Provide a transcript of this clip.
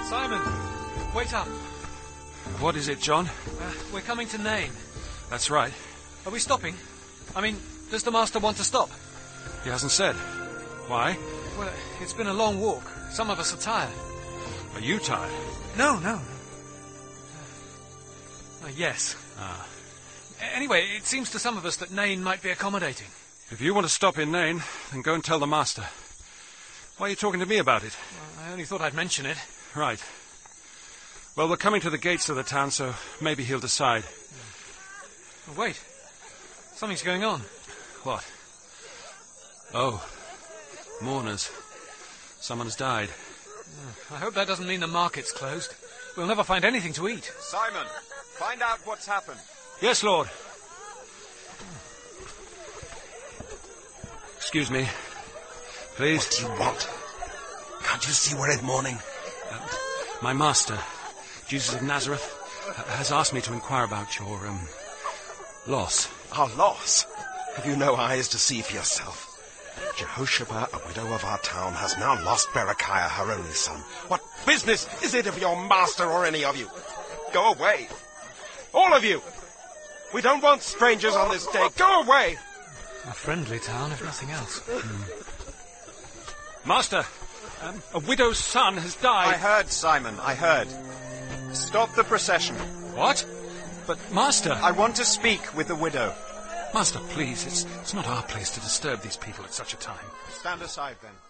Simon, wait up. What is it, John? We're coming to Nain. That's right. Are we stopping? I mean, does the master want to stop? He hasn't said. Why? Well, it's been a long walk. Some of us are tired. Are you tired? No. Yes. Ah. Anyway, it seems to some of us that Nain might be accommodating. If you want to stop in Nain, then go and tell the master. Why are you talking to me about it? Well, I only thought I'd mention it. Right. Well, we're coming to the gates of the town, so maybe he'll decide. Oh, wait. Something's going on. What? Oh. Mourners. Someone has died. I hope that doesn't mean the market's closed. We'll never find anything to eat. Simon, find out what's happened. Yes, Lord. Excuse me. Please. What do you want? Can't you see we're in mourning? My master, Jesus of Nazareth, has asked me to inquire about your, loss. Our loss? Have you no eyes to see for yourself? Jehoshaphat, a widow of our town, has now lost Berechiah, her only son. What business is it of your master or any of you? Go away. All of you. We don't want strangers on this day. Go away. A friendly town, if nothing else. Master, a widow's son has died. I heard, Simon, I heard. Stop the procession. What? But, Master... I want to speak with the widow. Master, please, it's not our place to disturb these people at such a time. Stand aside, then.